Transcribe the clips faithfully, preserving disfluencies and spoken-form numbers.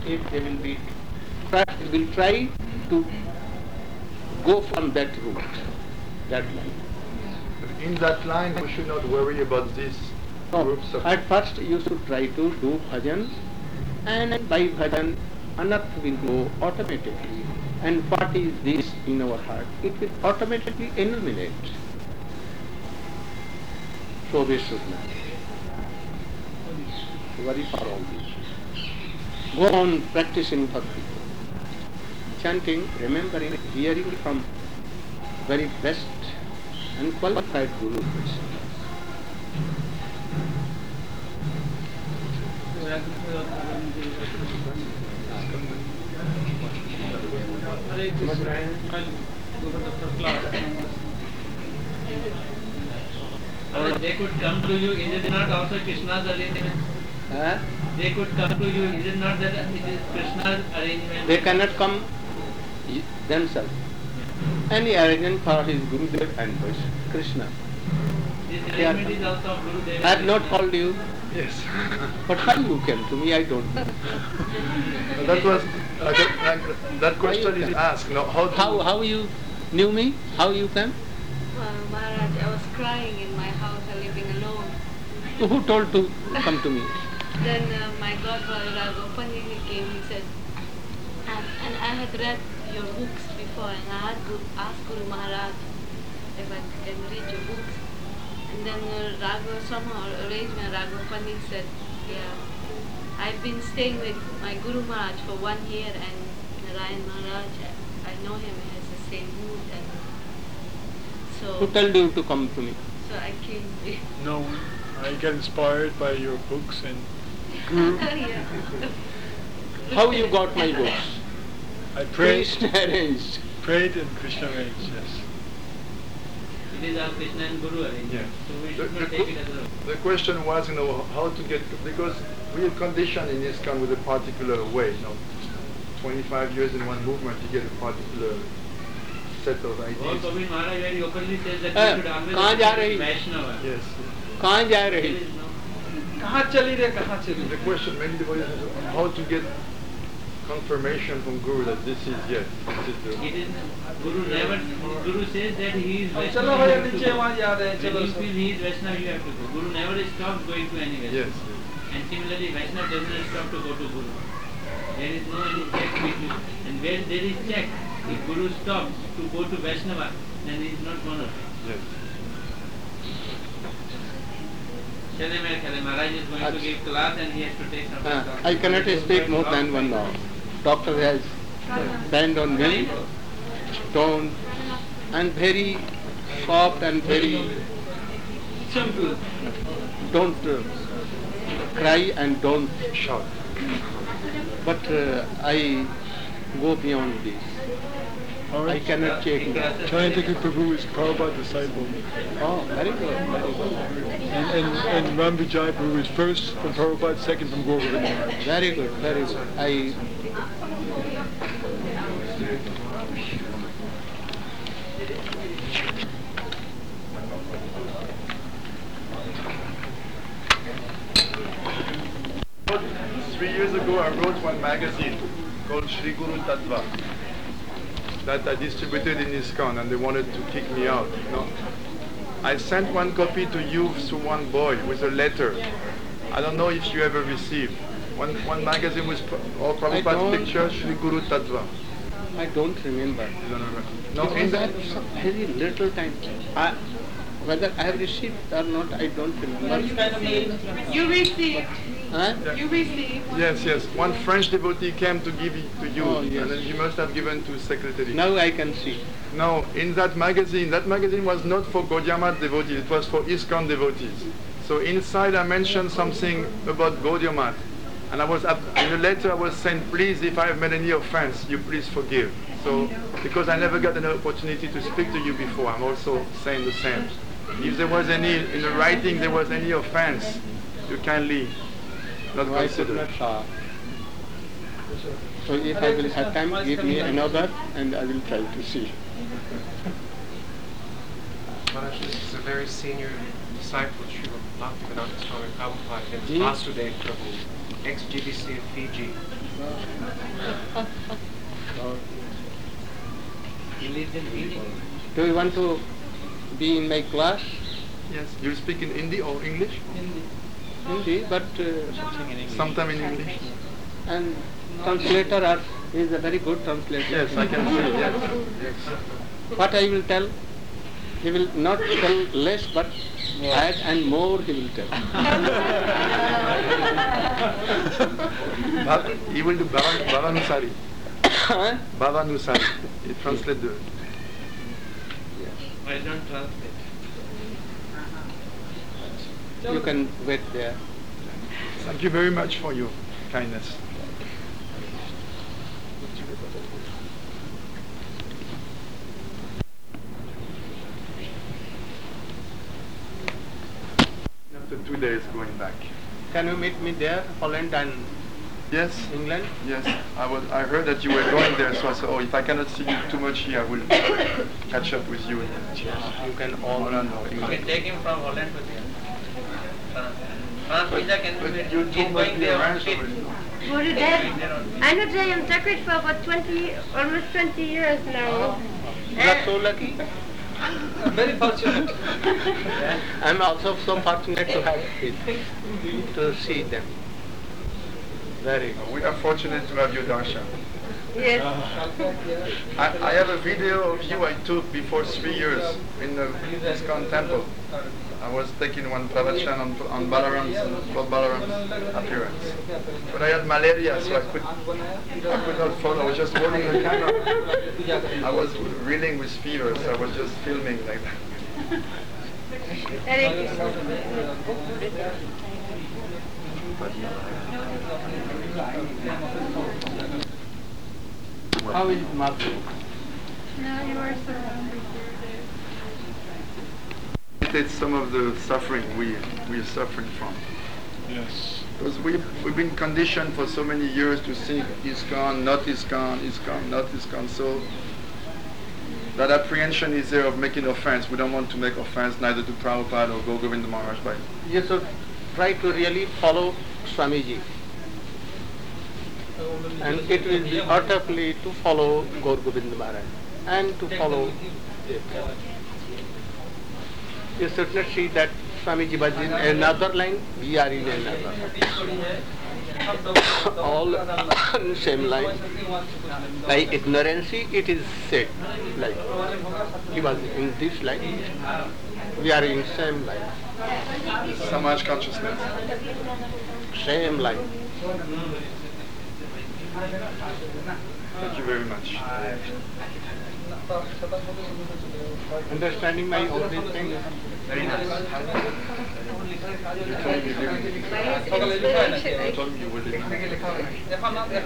if they will be, try, will try to go from that route, that line. In that line, we should not worry about these No, groups of... at first you should try to do bhajan, and by bhajan, anartha will go automatically. And what is this in our heart? It will automatically eliminate. So we should not worry for all this. Go on practicing bhakti, chanting, remembering, hearing from very best and qualified Guru. Uh, they could come to you, is it not also Krishna's arrangement? Huh? They could come to you, is it not that it is Krishna's arrangement? They cannot come themselves. Any arrangement for his Gurudev and Krishna. This arrangement is also of Gurudev. I have not called you. Yes. But how you came to me, I don't know. that was uh, that, uh, that question is asked. No, how, to, How, how you knew me? How you came? Well, Maharaj, I was crying in my house, I living alone. Who told to come to me? Then uh, my godfather Raghopani came, he said, and, and I had read your books before, and I had to ask Guru Maharaj if I can read your books. And then uh, Raghu somehow arranged me, Raghopani said, yeah, I've been staying with my Guru Maharaj for one year, and Narayan Maharaj, I know him, he has the same mood. And so, Who told you to come to me? so I came here. No, I get inspired by your books and Guru. Yeah. How you got my books? I prayed, Krishna arranged. prayed and Krishna arranged, yes. It is our Krishna and Guru arrangement. Yeah. So we The, should the, not take it as a... the question was, you know, how to get, because we are conditioned in ISKCON with a particular way, you know, twenty-five years in one movement, you get a particular set of Gaur ideas. Gobind Maharaj very openly says that Eh, we should always kahan ja be rahi? Vaishnava. Yes. कहाँ जा There रही? is no... कहाँ चली रे कहाँ चली The question many devotees is how to get confirmation from Guru that this is yes, this is the... It is... Guru never... Guru says that he is चलो Vaishnava. भैया you have to नीचे go. वहाँ जा रहे हैं When चलो you सब feel he is Vaishnava, you have to go. Guru never stops going to any Vaishnava. Yes, yes. And similarly, Vaishnava does not stop to go to Guru. There is no any check between. And where there is check, if Guru stops to go to Vaishnava, then he is not one of it. Yes. Chale mere khale, Maharaj is going to give class and he has to take some Uh, class. I cannot speak more than one hour. Doctor has band on me, stone, and very soft and very Simple. don't uh, cry and don't Shout. But uh, I go beyond this. I cannot check. Chaitanya Prabhu is Prabhupada's disciple. Oh, very good, very good. And, and, and Ram Vijay Prabhu is first from Prabhupada, second from Gaur Gobind Maharaj. Very good, very good. I Three years ago I wrote one magazine called Shri Guru Tattva that I distributed in ISKCON and they wanted to kick me out. No? I sent one copy to you through one boy with a letter. I don't know if you ever received. One, one magazine with all I don't- Prabhupada's picture, Shri Guru Tattva. I don't remember. You don't remember? No, It in was the, at some very little time. I, whether I have received or not, I don't remember. You received, Huh? you received. yes, yes. One French devotee came to give it to you, Oh, yes. and then you must have given to secretary. Now I can see. No, in that magazine, that magazine was not for Gaudiya Math devotees, it was for ISKCON devotees. So inside I mentioned something about Gaudiya Math. And I was, up, in the letter I was saying, please, if I have made any offense, you please forgive. So, because I never got an opportunity to speak to you before, I'm also saying the same. If there was any, in the writing there was any offense, you kindly not No, I could consider. not saw. So if I will have time, give me another and I will try to see. Maharaj, this is a very senior disciple of Srila Bhaktivedanta Swami Prabhupada and Ji? Vasudev Prabhu, ex-G B C of Fiji. He lives in Fiji. Do you want to be in my class? Yes. You speak in Hindi or English? Hindi, but uh, Something in English. Sometime in English. and translator are, is a very good translator. Yes, I can see. Yes. Yes. What I will tell, he will not tell less, but add and more he will tell. Bhav- he will do Bhavan- Bhavanusari. Huh? Bhavanusari. He translate the. Why don't translate? You can wait there. Thank you very much for your kindness. After two days going back. Can you meet me there, Holland and Yes. England? Yes, I was. I heard that you were going there, so I said, "Oh, if I cannot see you too much here, I will catch up with you." You can all Holland or You England. can take him from Holland to there. France. France visa can be But made. you He's two must going be there on arranged fifth. already. For the dead, I know that I'm decorated for about twenty, almost twenty years now. You are so lucky. Very fortunate. I'm also so fortunate to have it, to see them. Very good. We are fortunate to have your darshan. Yes. I, I have a video of you I took before three years in the ISKCON temple. I was taking one pravachan on, on Balaram's, Lord Balaram's appearance. But I had malaria, so I could, I could not follow. I was just holding the camera. I was reeling with fever, so I was just filming like that. Thank you so much. How is Martha? Now you are surrounded. It's some of the suffering we, we are suffering from. Yes. Because we, we've been conditioned for so many years to think ISKCON, not ISKCON, ISKCON, not ISKCON. So that apprehension is there of making offense. We don't want to make offense neither to Prabhupada or Gaur Govinda Maharaj. By You should try to really follow Swamiji. And it will be utterly to follow Gaur Govinda Maharaj and to follow it. You should not see that Swamiji was in another line, we are in another. All on same line. By ignorancy it is said like he was in this line, we are in same line. Samaj consciousness. Same line. Thank you very much. Understanding my all these things? Very nice. You told me you live in- you told me you were living in-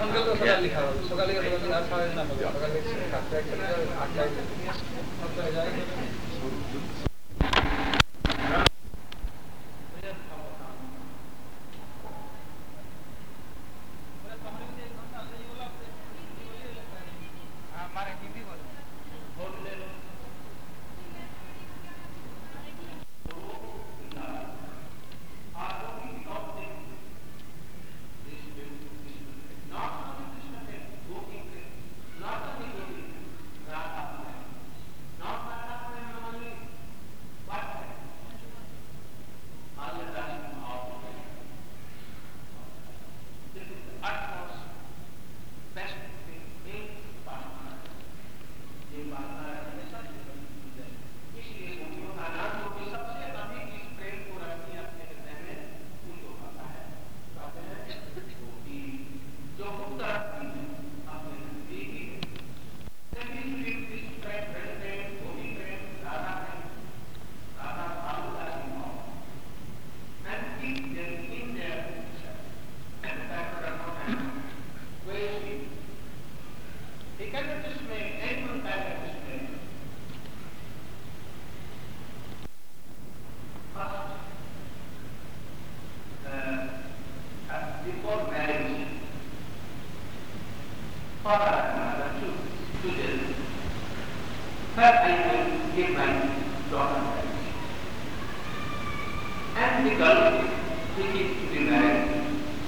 And because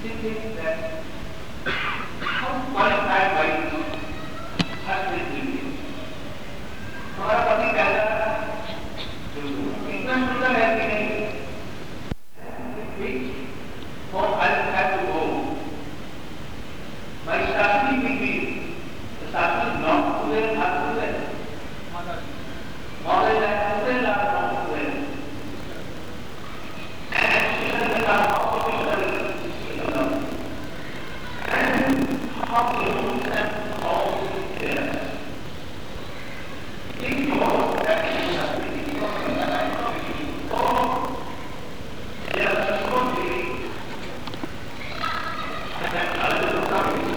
thinking that how qualified by husband will be. हमारा पति कहता इतना सुंदर है कि नहीं, which home I will have to go. My Shastri will be, the Shastri is not to them, not to them. Mother is not to them, not to them. And she doesn't have how to them. And how to use them, how to care. If you want that, oh, there are so many that are coming.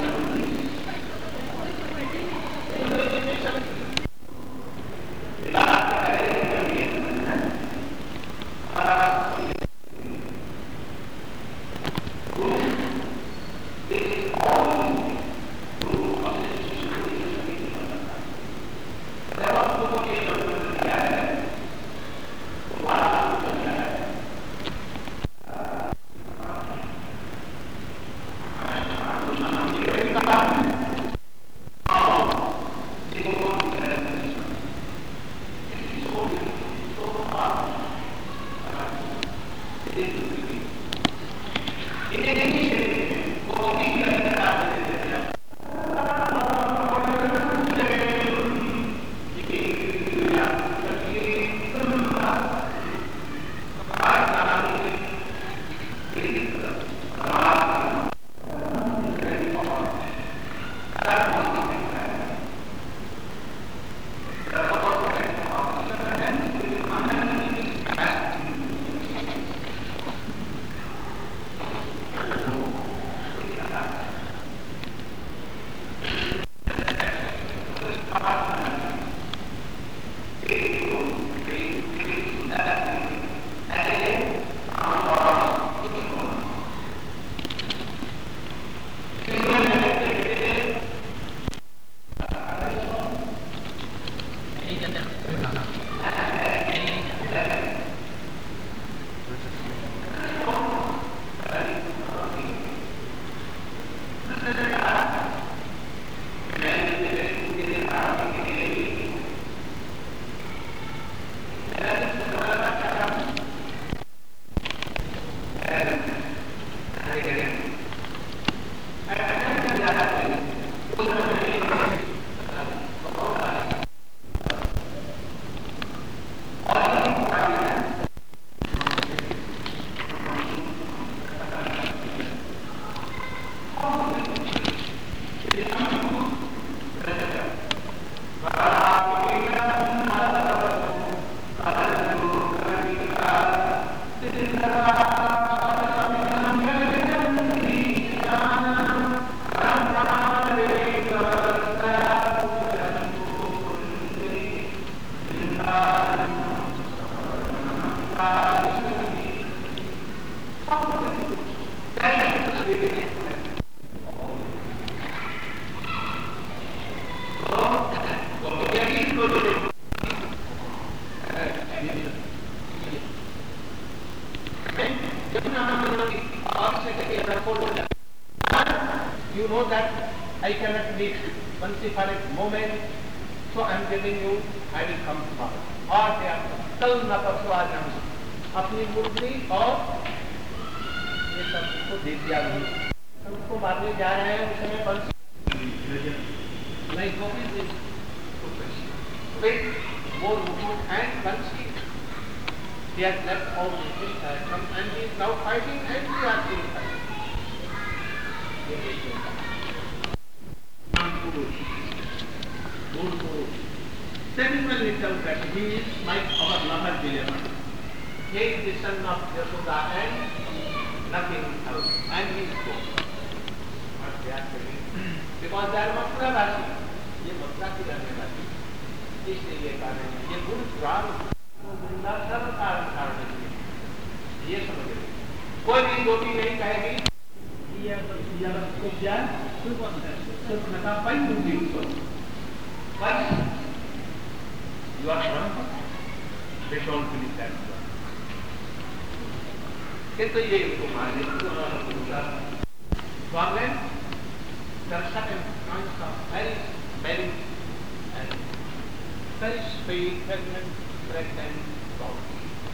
You know that I cannot meet once for a moment, so I am telling you, I will come tomorrow. और क्या कल न परसों आज हम अपनी मुरली और ये सब को दे दिया सबको मारने जा रहे हैं उस समय बंसी like Gopi is with more wood and Bansi. He has left all his come and he is now fighting and we are still fighting. Samuel tells that he is like our lover dilemma. He is the son of Yashoda and nothing else. And he is poor. What they are saying. Because they are Mathura Vasi. ये मथुरा की रहने वाली इसलिए ये कारण है ये गुरु पुराण सर्व कारण कारण ये समझ लीजिए कोई भी गोपी नहीं कहेगी ये ये को ज्ञान सिर्फ नका पाई दूंगी उसको बस you are drunk they don't believe that कि तो ये उसको मारने garland, there are certain kinds of very smelling and very sweet, fragrant, fragrant flowers.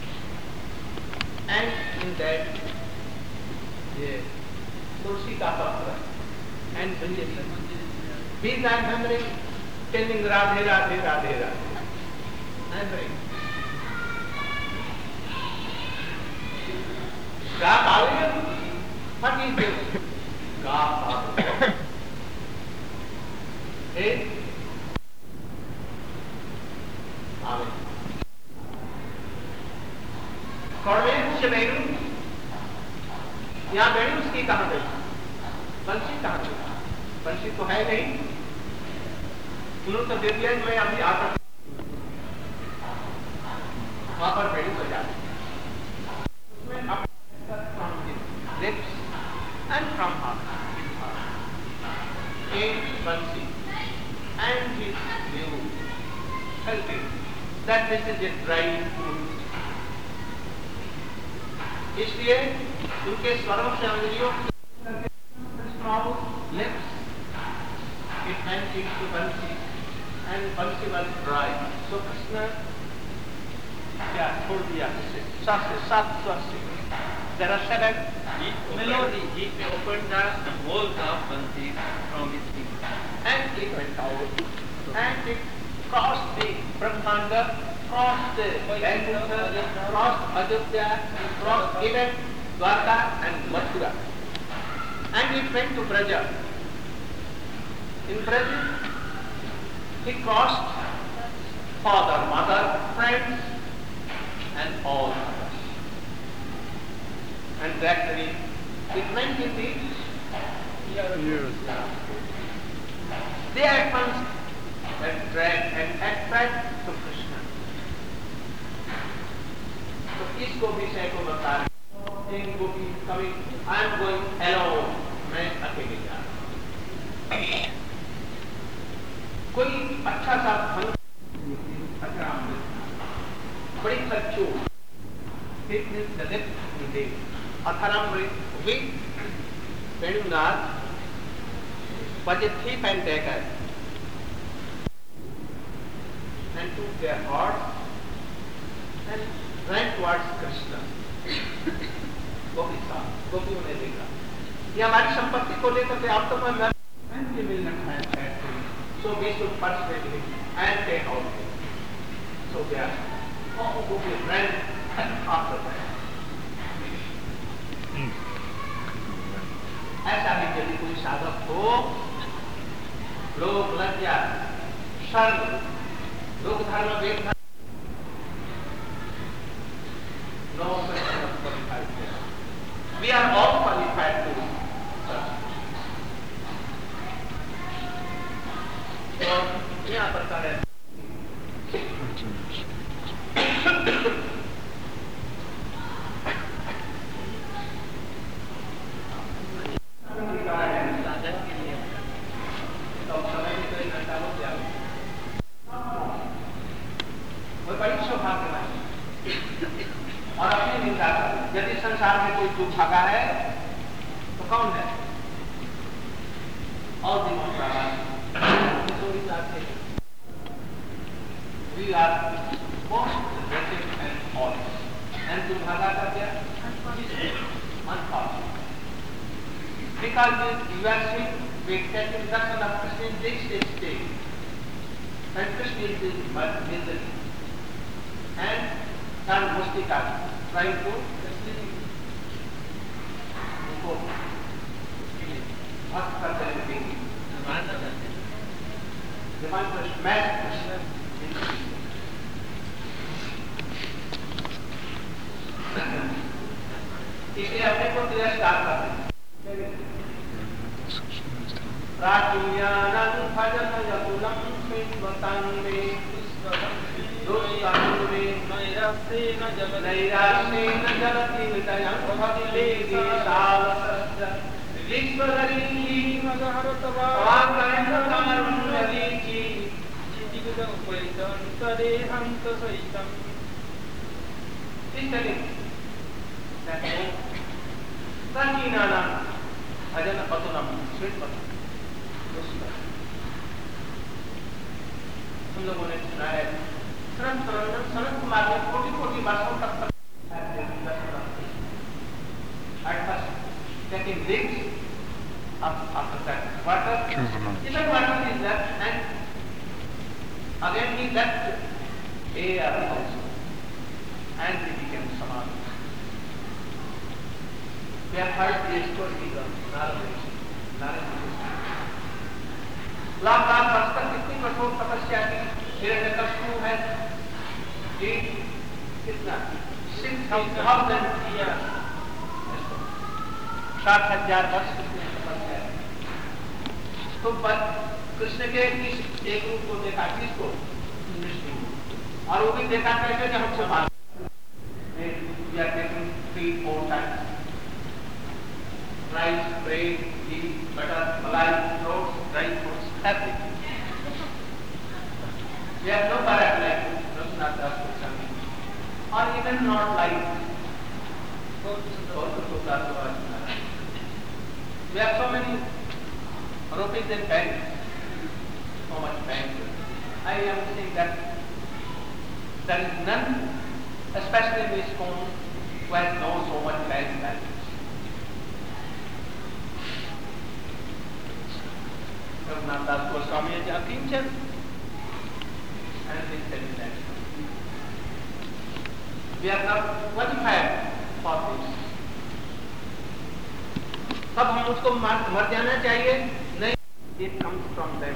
And in that, the Tulsi Patra and Vindhyachal. These are memory telling Radhe, Radhe, Radhe, Radhe. Memory. Ga Pavilion? What is this? Ga Pavilion. Hey? Pavilion. कौड़वेन से बैरू, यहाँ बैरू उसकी कहाँ गई? बंसी कहाँ गई? बंसी तो है नहीं। उन्होंने तो दे दिया मैं अभी आता हूँ। वहाँ पर बैरू बजा दी। उसमें अपने from his lips and from her came Bansi and his view helping that this is a dry food. इसलिए उनके स्वरों से अंगुलियों lips it went into Bansi and Bansi was dry. So Krishna क्या छोड़ दिया इसे सात से सात स्वर से. There are seven melody. He opened the holes of Bansi from his feet. And it went out and it crossed the Brahmanda, crossed the Vaikuntha, crossed Ajodhya, crossed even Dwarka and Mathura. And it went to Braja. In Braja, he crossed father, mother, friends and all others. And gradually it went in the Years. They at once attract and attract to Krishna. So इस विषय को बता रहे हैं गोपी कभी I am going alone, मैं अकेले जा रहा हूँ. कोई अच्छा सा फल अच्छा बड़ी Sachchu fitness the left in the Atharamrit with Venunath was a thief and dagger and took their hearts and ran towards Krishna. गोपी साहब, गोपियों ने देखा ये हमारी संपत्ति को लेकर के आप तो मैं and we will not have that thing. So we should persuade him and take out him. So they are all gopi ran after that. ऐसा ही यदि कोई साधक हो लोक लज्जा शर्म लोक धर्म वेद धर्म no question of qualified there. We are all qualified to serve. So यहाँ पर करें और अपनी निंदा कर. यदि संसार में कोई दुख भागा है तो कौन है? और दिनों का we are most wretched and honest. And दुख भागा कर क्या? Unfortunate. Because you are seeing we get in darshan of Krishna in this state. And Krishna is in misery. And San Mustika trying to go what further thinking. They want to smash Krishna in pieces. इसलिए अपने को तिरस्कार कर रहे हैं. राजूयानं भजत यतुलं स्मितवतं मे दुष्टानुमे नैरास्येन जलति हृदयं भक्तिलेगे सावसस्य विश्वधरिणी वाक्कण्ठकारुण्यवीची चितिगुदमुपैतं तदेहं तसैतं. Pratinanam भजन पतुनम sweet पतन हम लोगों ने सुना है। सनत सनत कुमार ने कोटि कोटि वर्षों तक at first taking leaks after that water, even water is left, and again he left air also, and he became samadhi. We have heard the story of Narada. Lakh lakh वर्ष तक कितनी कठोर तपस्या की हिरण्यकश्यप है जी, कितना सिक्स थाउजेंड ईयर, साठ हजार वर्ष कितने तपस्या है। तो कृष्ण के इस एक रूप को देखा, किसको? और वो भी देखा कैसे कि हमसे मार three four times rice, bread, ghee, butter, malai, fruits, dry fruits, everything. We have no parrot like Raghunath Das Goswami, or even not like Gautama Buddha. We have so many rupees in bank, so much bank. I am saying that there is none, especially in this home, who has no so much bank balance. Raghunath Das Goswami is a teacher and is intelligent. We are not qualified for this. तब हम उसको मर, मर जाना चाहिए? नहीं, it comes from them.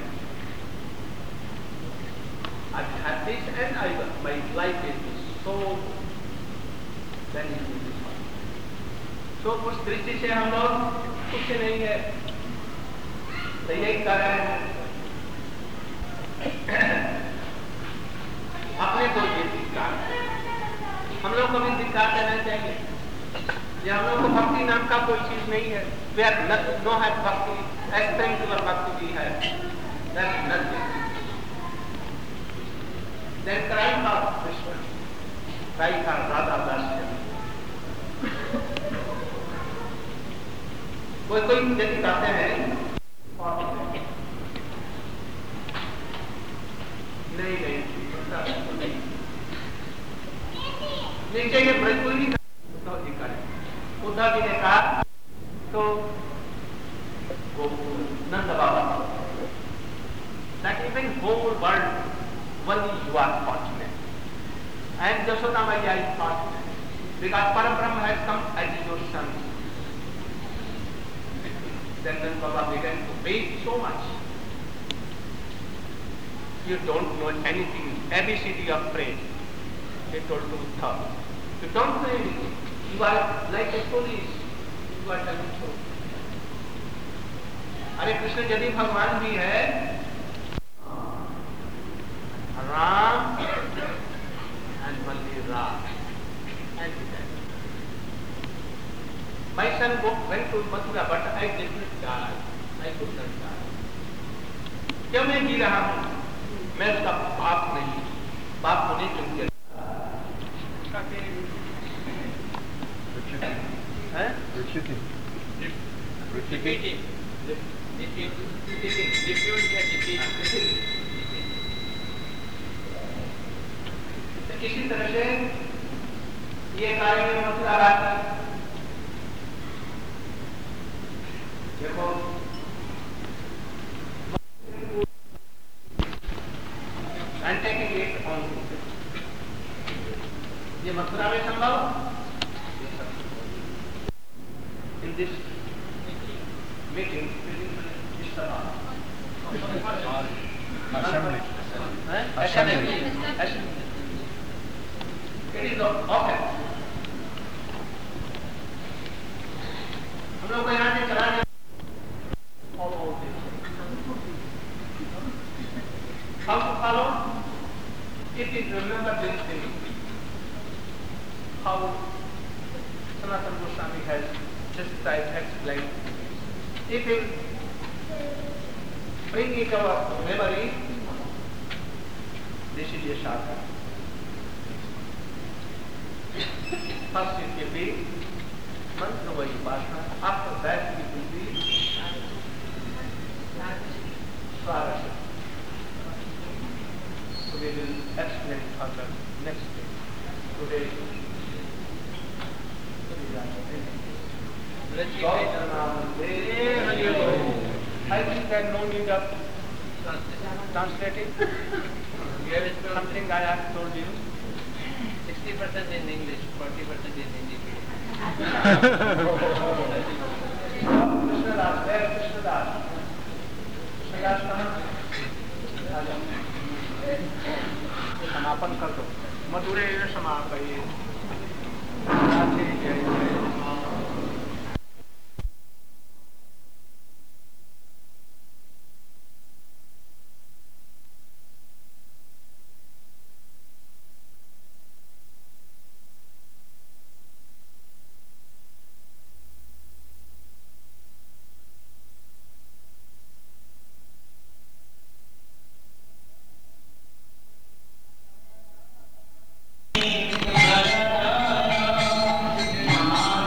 I have this and I will. My life is so then it will be fine. तो उस दृष्टि से हम लोग कुछ नहीं है, तो यही कर रहे हैं अपने को ये धिक्कार, हम लोग को भी धिक्कार देना चाहिए। ये हम लोग को भक्ति नाम का कोई चीज नहीं है। We have no have भक्ति, spiritual भक्ति भी है। That's nothing. Then cry for Krishna, cry for Radha Dasya. कोई कोई यदि कहते हैं नहीं नहीं नीचे ये ब्रजपुरी उद्धव जी का, उद्धव जी ने कहा तो वो नंद बाबा that even whole world only you are fortunate and Jashoda Maya is fortunate because Parabrahma has come as your son. Then Nand Baba began to beg so much. You don't know anything, A B C D of praise. He told to Uddhav. You don't know anything. You are like a police. You are telling so. अरे कृष्ण यदि भगवान भी है, Ram and only Ram. And he said, my son went to Mathura, but I did not die. I could not die. क्यों मैं जी रहा हूँ? मैं उसका बाप नहीं, बाप होने योग्य है? Refuting. Refuting. किसी तरह से ये कार्य में मथुरा राज देखो and taking it on ये मथुरा में संभव in this meeting इस तरह Assembly. assembly assembly it is often हम लोग को यहाँ से चलाने how to follow it is remember this thing how Sanatana Goswami has just tried explained. If you bring it our memory, this is a sadhana. First it will be mantra upasana, after that it will be I think there is no need of translating. Something I have told you. sixty percent in English, forty percent in Hindi. Krishnadas, where Krishnadas? Krishnadas कहाँ? समापन कर दो मधुरे समापये राधे जय जय Hare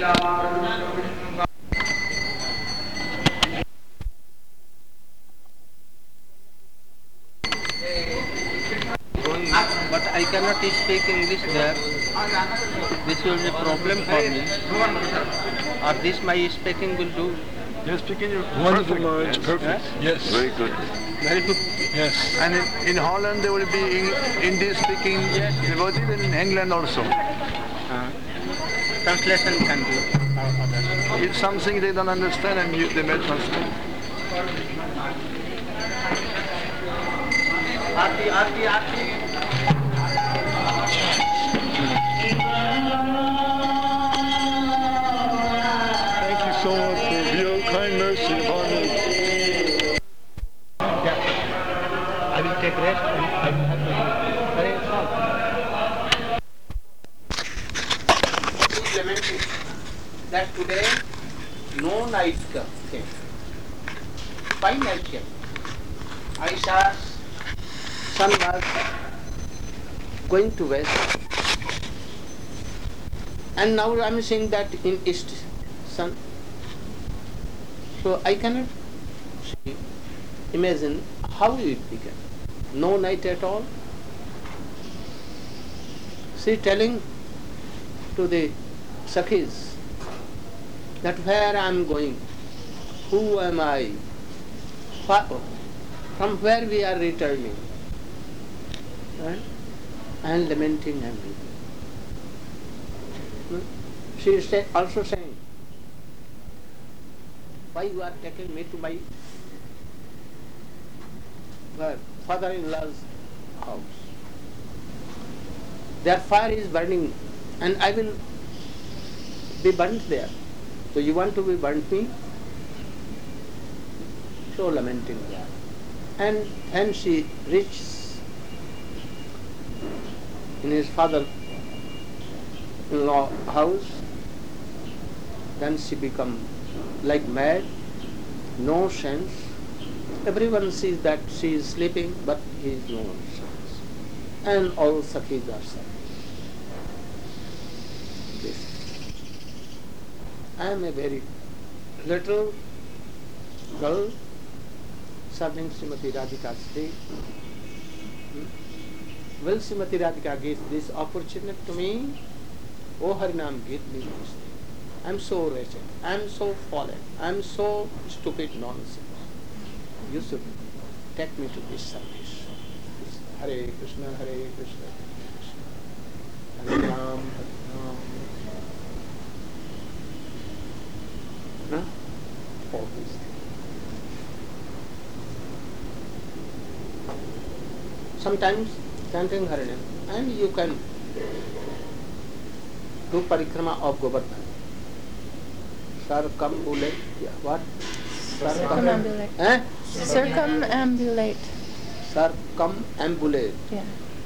But I cannot speak English there. This will be a problem for me. Or this my speaking will do. You're speaking wonderful Maharaj, perfect. Yes. Very good. Very good. Yes. And in, in Holland there will be Hindi-speaking devotees, and in England also. Uh, translation can do. Or others. If something they don't understand, and you, they may translate. Aarti, aarti, aarti. Thank you so much for your kind mercy upon me. I will take rest and I will have to Hare Krishna. He is lamenting that today no night came. Why night came? Aisha's son was going to west, and now I am seeing that in east sun. So I cannot see, imagine how it began. No night at all. She telling to the Sakhis that where I am going, who am I, from where we are returning, right? And lamenting and weeping. She is also saying, why you are taking me to my where? Father-in-law's house. Their fire is burning and I will be burnt there. So you want to be burnt me? So lamenting there. And when she reaches in his father-in-law house, then she become like mad, no sense. Everyone sees that she is sleeping, but he is no sense. And all Sakhis are sad. This. I am a very little girl serving Srimati Radhika Sri. Hmm? Will Srimati Radhika give this opportunity to me? Oh Harinam, give me this thing. I am so wretched. I am so fallen. I am so stupid nonsense. You should take me to this service. Hare Krishna, Hare Krishna, Hare Krishna. Hare Ram, Hare Ram. Huh? All these things. Sometimes chanting Harinam, and you can do parikrama of Govardhan. Circumambulate. Yeah, what? Circumambulate. Eh? Circumambulate. Circumambulate. Yeah.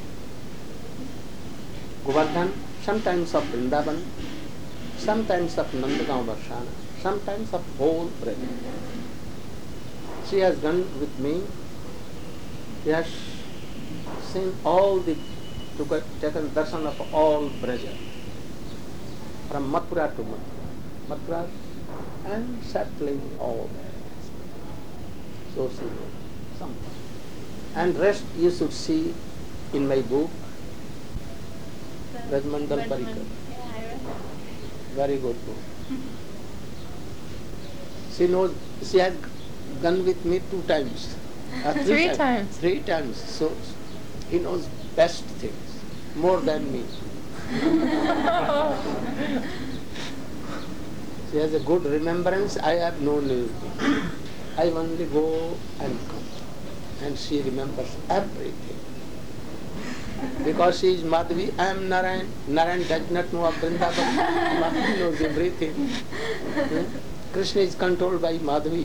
Govardhan, sometimes of Vrindavan, sometimes of Nandagaon Varshana, sometimes of whole breath. She has done with me. She has seen all the, to get, taken darshan of all Braja, from Mathura to Mathura, Mathura and settling all that. So she knows something. And rest you should see in my book, Rajmandal Parikar. Very good book. She knows, she has gone with me two times. Uh, three, Three times. times. Three times. So he knows best things, more than me. She has a good remembrance. I have no news. I only go and come. And she remembers everything. Because she is Madhavi, I am Narayan. Narayan does not know of Vrindavan. Madhavi knows everything. Hmm? Krishna is controlled by Madhavi.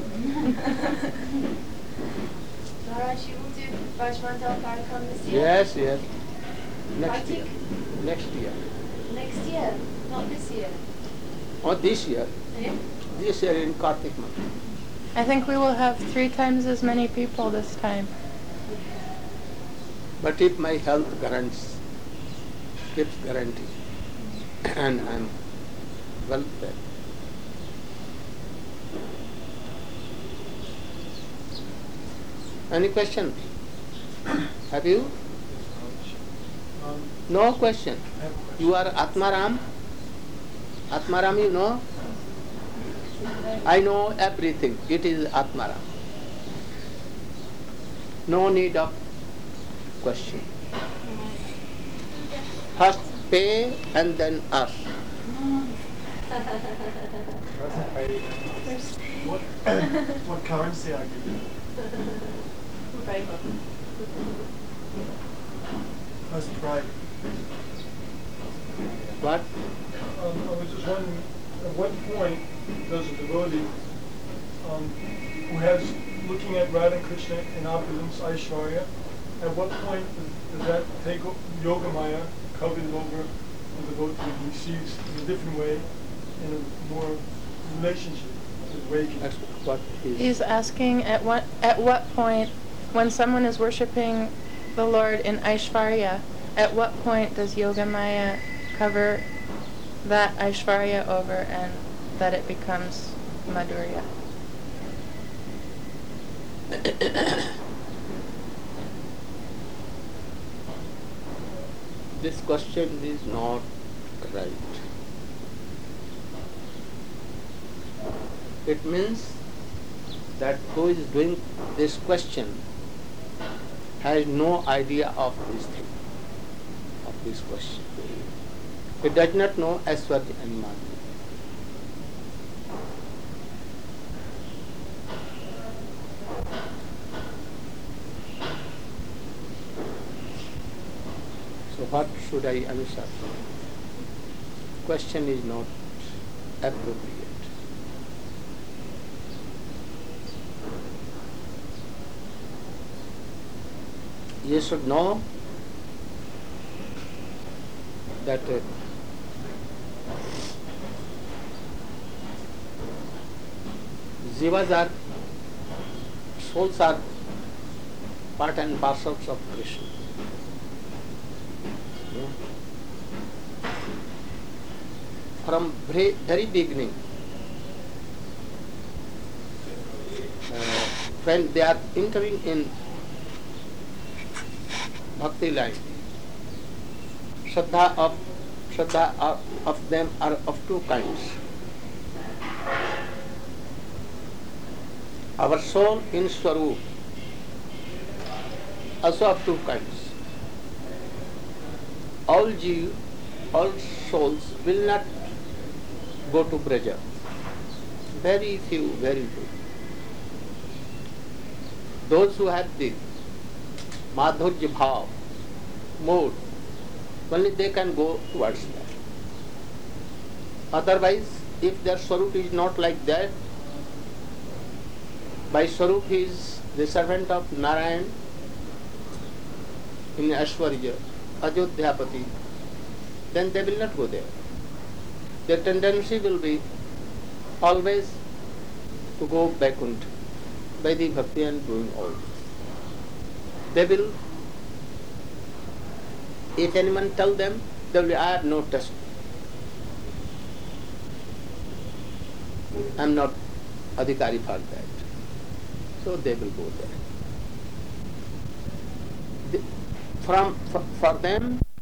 Maharaj, you will do Rajmandal Parikram this year? Yes, yes. Next year. Next year. Next year, not this year. Or this year. Yeah. This year in Kartik month. I think we will have three times as many people this time. But if my health guarantees, gives guarantee, and I am well fed, Any question? Have you? Um, No question. I have a question. You are Atmaram? Atmaram you know? I know everything. It is Atmaram. No need of question. First pay and then ask. What, what currency are you? First pride. What? Um, I was just wondering, at what point does a devotee um, who has, looking at Radha and Krishna in opulence, Aishwarya, at what point does, does that take o- Yogamaya, coveted over the devotee he sees in a different way, in a more relationship with waking? That's what is. He's asking at what at what point, when someone is worshiping the Lord in Aishvarya, at what point does Yogamaya cover that Aishvarya over and that it becomes Madhurya? This question is not right. It means that who is doing this question has no idea of this thing, of this question. He does not know Aishwarya and Madhurya. So what should I answer? Question is not appropriate. You should know that uh, jivas are, souls are part and parcels of Krishna. Yeah. From very, very beginning, uh, when they are entering in bhakti line, Shraddha of, Shraddha of, of them are of two kinds. Our soul in Swarup also of two kinds. All jiv, all souls will not go to Braja. Very few, very few. Those who have the Madhurya Bhav, mood, only they can go towards that. Otherwise, if their Swarup is not like that, by Swarup he is the servant of Narayan in Aishwarya, Ajodhyapati, then they will not go there. Their tendency will be always to go Vaikuntha by the bhakti and doing all. They will, if anyone tell them, they will, I have no test. I am not adhikari for that. So they will go there. The, from, for, for them,